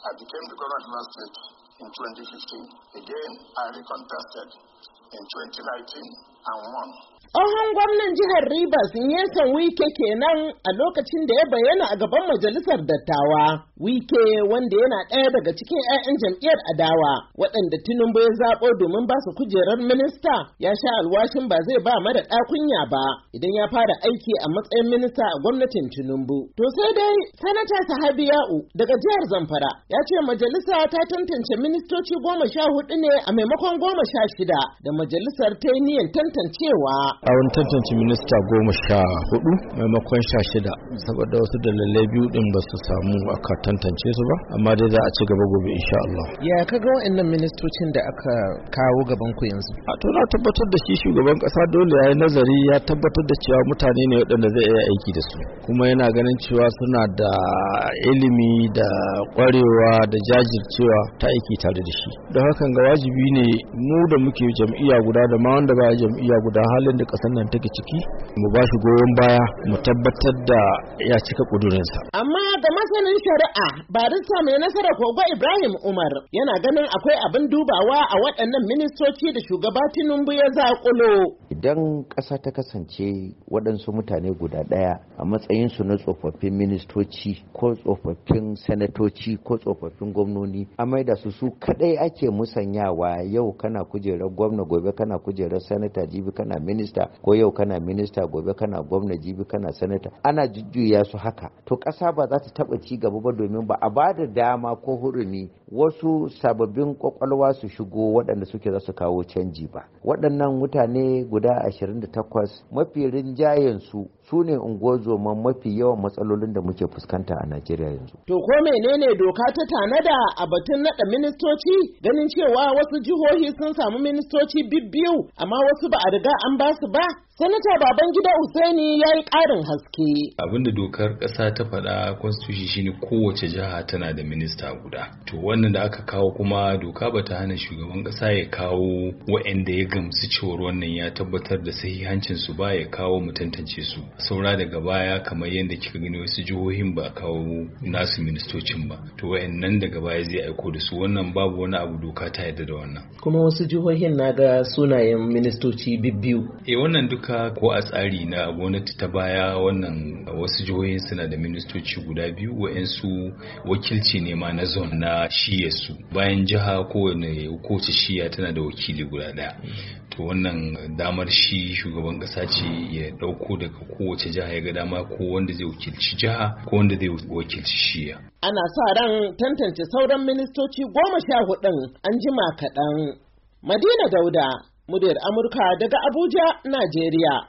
I became the governor of Rivers State in 2015. Again, I recontested in 2019 and won. Tsohon gwamnan jihar Rivers Nyesom Wike kenan a lokacin da ya bayyana a gaban majalisar dattawa. Wike wanda yana ɗaya daga cikin 'ya'yan jam'iyyar adawa waɗanda Tinubu ya zaɓo domin ba su kujerar minista ya sha alwashin ba zai ba mara ɗakunya ba idan ya fara aiki a matsayin minista a gwamnatin Tinubu. To sai dai Sanata Sahabi Ya'u daga jihar Zamfara ya ce majalisa ta tantance ministoci 14 ne a maimakon 16 da majalisar ta yi niyyar tantancewa. A wani tantance minista 14 maimakon 16 saboda wasu dalilai biyu din ba su samu aka tantance su ba, amma dai za a ci gaba gobe insha Allah. Ya kaga wa'annan ministocin da aka kawo gaban ku yanzu? A to na tabbatar da shi shugaban kasa dole ya yi nazari ya tabbatar da cewa mutane ne waɗanda zai iya aiki da su, kuma yana ganin cewa suna da ilimi da ƙwarewa da jajircewa ta aiki tare da shi. Don hakan ga wajibi ne mu da muke jam'iyya guda da ma wanda ba jam'iyya guda halin da kasar nan take ciki mu ba shi goyon baya mu tabbatar da ya cika kudurinsa. Amma ga masanin shari'a barista mai nasara Kogo Ibrahim Umar yana ganin akwai abin dubawa a waɗannan ministoci da shugaba Tinubu ya zaƙulo. Idan ƙasa ta kasance waɗansu mutane guda ɗaya a matsayinsu na tsofaffin ministoci ko tsofaffin sanatoci ko tsofaffin gwamnoni a maida su kaɗai ake musanyawa, yau kana kujerar gwamna gobe kana kujerar sanata jibi kana minista, ko yau kana minista gobe kana gwamna jibi kana sanata, ana jujjuya su haka, to ƙasa ba za ta taɓa ci gaba ba, domin ba a ba da dama ko hurumi wasu sababbin kwakwalwa su shigo waɗanda suke za su kawo canji ba. Waɗannan mutane guda 28 mafi rinjayen su ne ungozoman mafi yawan matsalolin da muke fuskanta a Najeriya yanzu. To ko menene doka ta tanada a batun naɗa ministoci, ganin cewa wasu jihohi sun samu ministoci bibbiyu amma wasu ba a riga an ba su ba? Sanata Babangida Usaini ya yi ƙarin haske. Abinda dokar ƙasa ta faɗa constitution shine kowace jiha tana da minista guda. To wannan da aka kawo kuma doka bata hana shugaban ƙasa ya kawo waɗanda ya gamsu cewar wannan ya tabbatar da sahihancin su ba, ya kawo mu tantance su. Saura daga baya kamar yadda kika gani wasu jihohin ba kawo nasu ministocin ba. To waɗannan daga baya zai aiko da su, wannan babu wani abu doka ta yarda da wannan. Kuma wasu jihohin na ga sunayen ministoci bibbiyu. Wannan duka ko a tsari na gwamnati ta baya, wannan wasu jihohin suna da ministoci guda biyu, wa'ansu wakilci ne ma na zone na shiyarsu. Bayan jiha kowace shiya tana da wakili guda daya. To wannan damar shi shugaban kasa ce ya dauko daga kowace jiha ya ga dama, ko wanda zai wakilci jiha ko wanda zai wakilci shiya. Ana sa ran tantance sauran ministoci 14 an jima kaɗan. Madina Dauda, muryar Amurka daga Abuja, Najeriya.